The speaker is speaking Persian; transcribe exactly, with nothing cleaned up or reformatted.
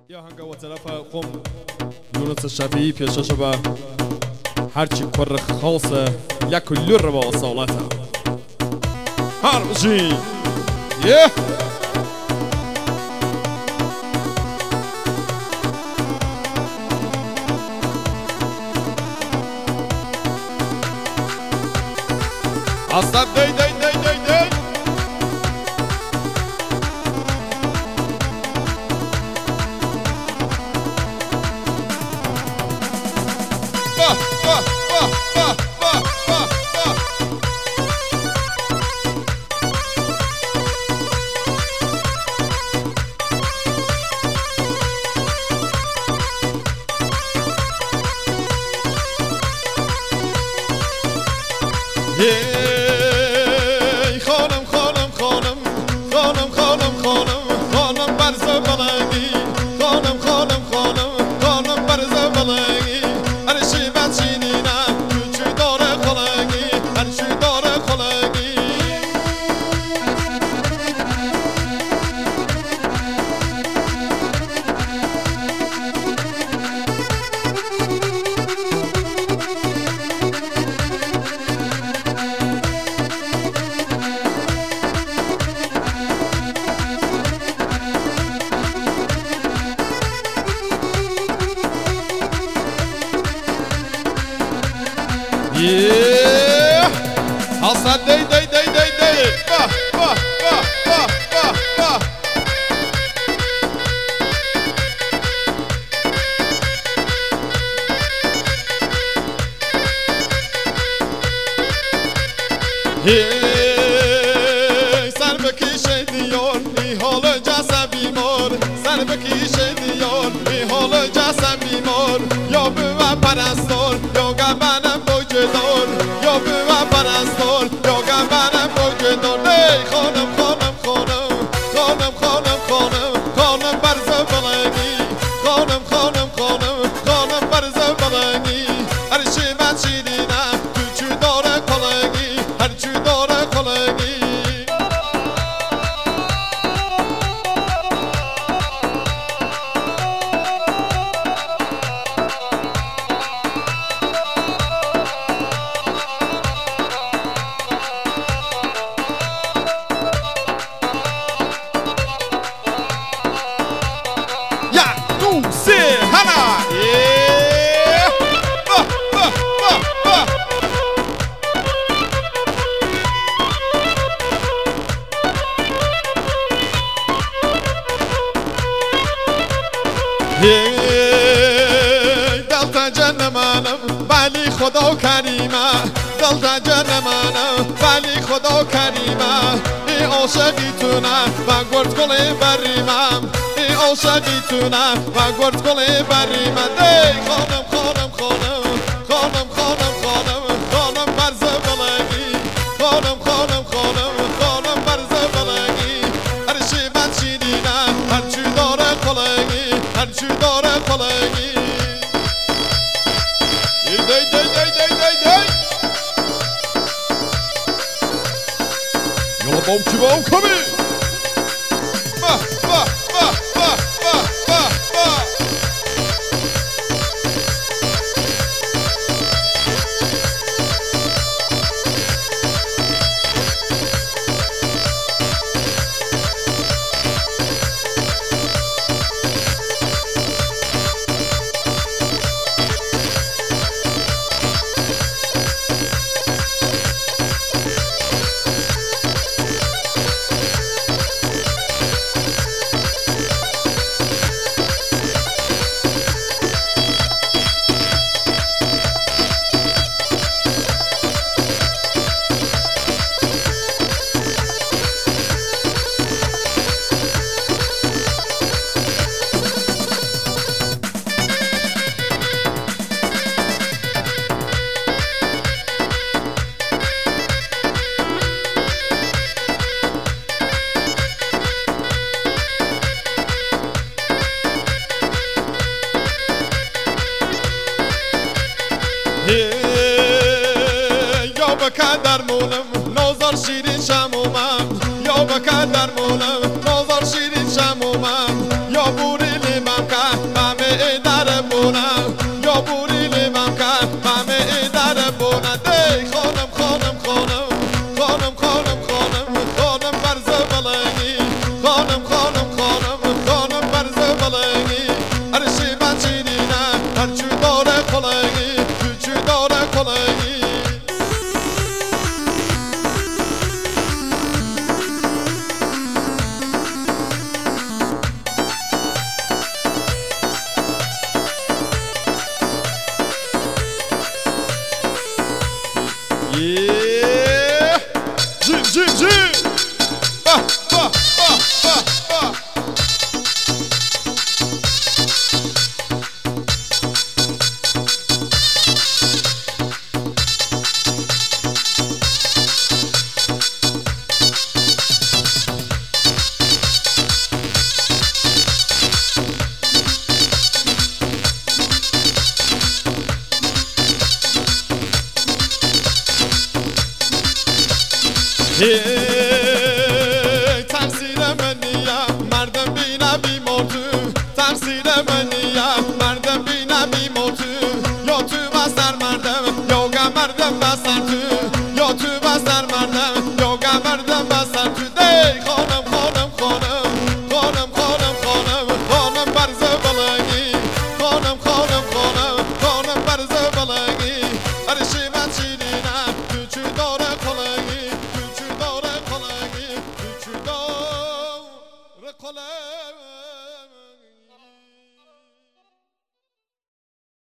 یا هنگا و طرف قم یونس شفیعی پیشش به هرچی کر خاصه یک لور با اصالته هر بشین یه اصلا دی دی دی دی دی با با با با با با با هی خانم خانم خانم خانم خانم خانم خانم برز بلنگی خانم خانم خانم خانم برز بلنگی هر چی بچینی نه چی داره خلنگی هر چی داره خلنگی Yeah, Hasan dey dey dey dey dey, bah bah bah bah bah bah. Hey, sen bekişe diyor, ihol casa bimor. Sen bekişe diyor, ihol casa bimor. Yo büva parastor, yo gabanam bojdor. Yo büva parastor, yo gabanam bojdor. Hey, خانم خانم خانم خانم خانم خانم خانم برز بلنگی خانم خانم خانم خانم برز بلنگی هر چی بچینم تو چی داره کلنگی هر چی داره کلنگی دلتا جنمانم ولی خدا کریمه دلتا جنمانم ولی خدا کریمه ای عاشقی تونه و گرد گلی بریمم ای عاشقی تونه و گرد گلی بریمم دی خانم خانم خانم خانم خانم خانم خانم برز بلنگی خانم خانم خانم خانم برز بلنگی هر چی بچینی نه هر چی داره کلنگی هر چی داره کلنگی دی دی دی دی دی دی یالا بام کی بام کمی با با با با با با با یا بکدر مونم نازار شیرین شمومم یا بکدر مونم نازار شیرین شمومم یا بوری لیمم ای